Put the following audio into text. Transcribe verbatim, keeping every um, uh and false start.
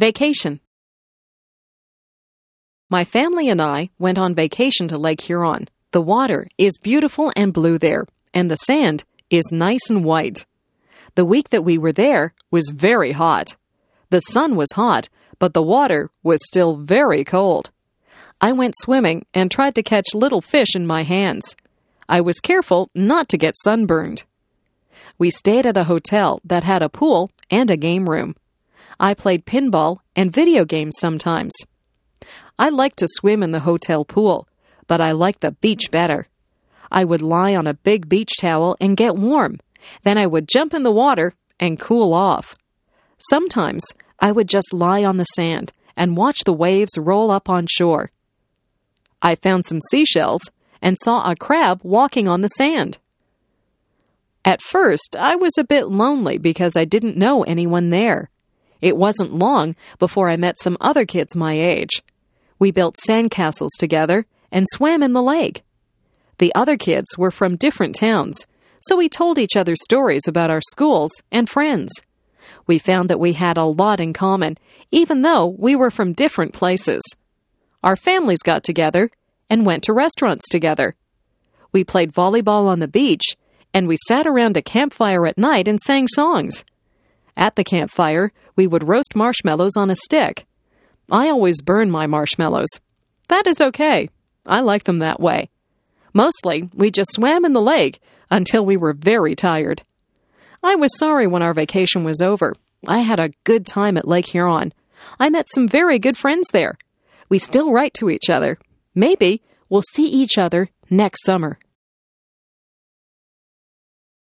Vacation. My family and I went on vacation to Lake Huron. The water is beautiful and blue there, and the sand is nice and white. The week that we were there was very hot. The sun was hot, but the water was still very cold. I went swimming and tried to catch little fish in my hands. I was careful not to get sunburned. We stayed at a hotel that had a pool and a game room. I played pinball and video games sometimes. I liked to swim in the hotel pool, but I liked the beach better. I would lie on a big beach towel and get warm. Then I would jump in the water and cool off. Sometimes I would just lie on the sand and watch the waves roll up on shore. I found some seashells and saw a crab walking on the sand. At first, I was a bit lonely because I didn't know anyone there. It wasn't long before I met some other kids my age. We built sandcastles together and swam in the lake. The other kids were from different towns, so we told each other stories about our schools and friends. We found that we had a lot in common, even though we were from different places. Our families got together and went to restaurants together. We played volleyball on the beach, and we sat around a campfire at night and sang songs. At the campfire, we would roast marshmallows on a stick. I always burn my marshmallows. That is okay. I like them that way. Mostly, we just swam in the lake until we were very tired. I was sorry when our vacation was over. I had a good time at Lake Huron. I met some very good friends there. We still write to each other. Maybe we'll see each other next summer.